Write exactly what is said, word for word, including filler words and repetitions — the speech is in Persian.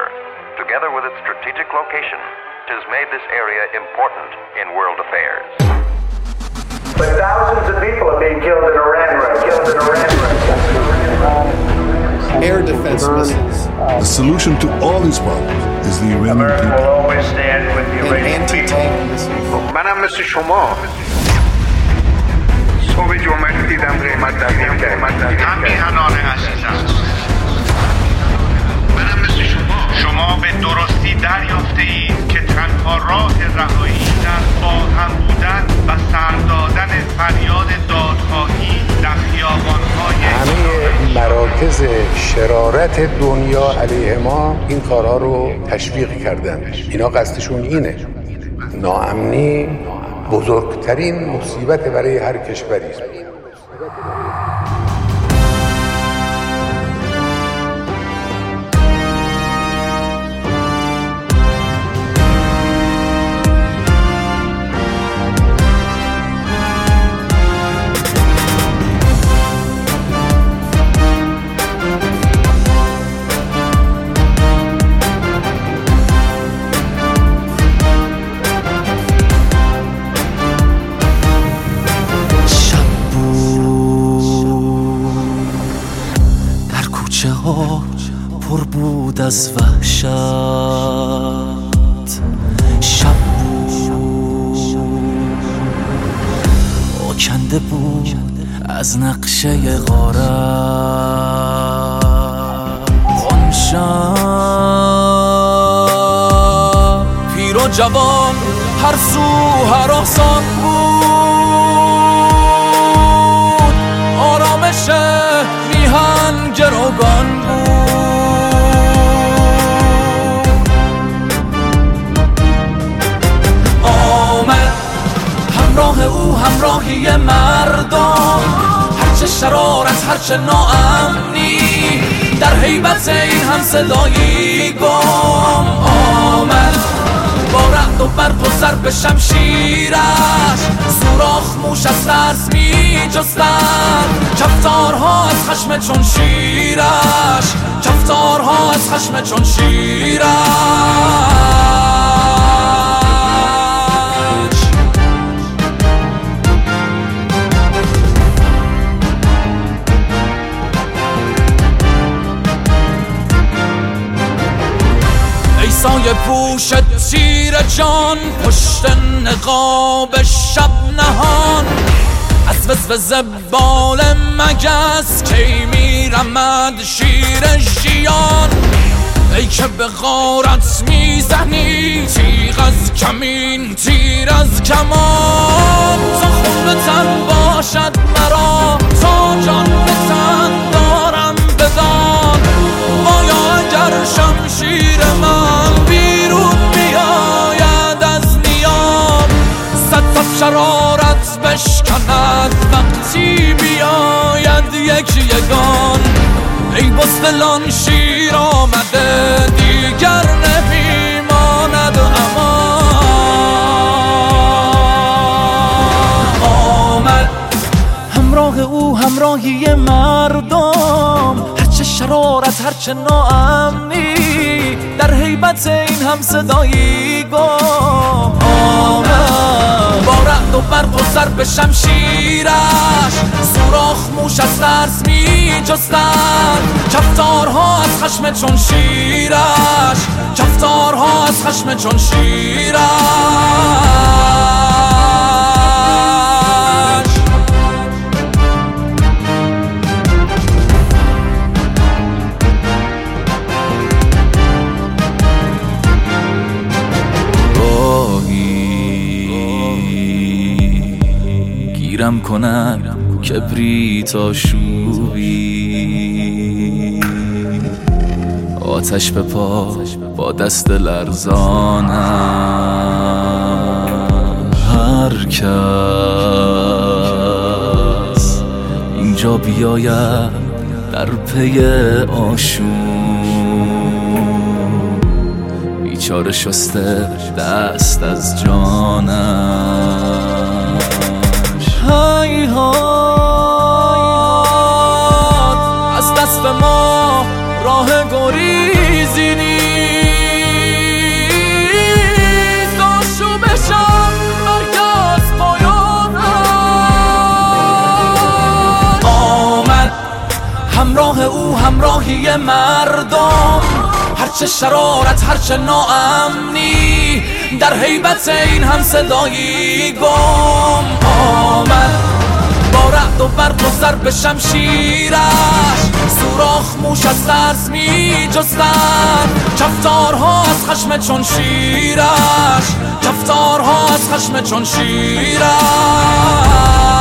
together with its strategic location, has made this area important in world affairs. But thousands of people are being killed in Iran right killed in Iran right Air defense missiles. The solution to all these problems is the Iranian America people. will always stand with the Iranian people. منم مثل شما صبح جمعه دیدم قیمت تغییر کرد. هم میهنان عزیزم منم مثل شما شما به درستی دریافته اید که تنها راه رهایی در با هم بودن و سر دادن فریاد دادخواهی در خیابان‌های همه مراکز شرارت دنیا علیه ما این کارها رو تشویق کردن. اینا قصدشون اینه. ناامنی بزرگترین مصیبت برای هر کشوری است. پر بود از وحشت، شب بود آکنده بود از نقشه غارت. آن شب پیر و جوان هر سو هراسان بود، آرامش میهن گروگان بود. همراه او همراهی مردم، هرچه شرارت هرچه ناامنی، در هیبت این هم صدایی گم آمد. با رعد و برق و ضرب شمشیرش سوراخ موش از ترس می جستند. کفتارها از خشم چون شیرش، کفتارها از خشم چون شیرش. سایه پوش تیر جان، پشت نقاب شب نهان، از وزوز بال مگس کی میرمد شیر ژیان. ای که به غارت میزنی تیغ از کمین تیر از کمان. تا خون به تن باشد مرا تا جان به تن دارم بدان. آیا اگر شمشیر من بیرون بیاید از نیام، صد صف شرارت بشکند وقتی بیاید یک یگان. ای بزدلان شیر آمده دیگر نمیماند امان. آمد همراه او همراهی مردم، هرچه شرارت هرچه ناامنی، در هیبت این هم صدایی گم آمد. با رعد و برق و ضرب شمشیرش سوراخ موش از ترس می جستند. کفتارها از خشم چون شیرش، کفتارها از خشم چون شیرش. گیرم کنن کبریت آشوبی، آتش به پا با دست لرزانم. هر کس اینجا بیاید در پی آشوب، بیچاره شسته دست از جانم. هیهات از دست ما راه گریزی نیست، او همراهی مردم، هرچه شرارت هرچه ناامنی، در هیبت این هم صدایی گم آمد. با رعد و برق و ضرب شمشیرش سوراخ موش از ترس می جستن، کفتارها از خشم چون شیرش، کفتارها از خشم چون شیرش.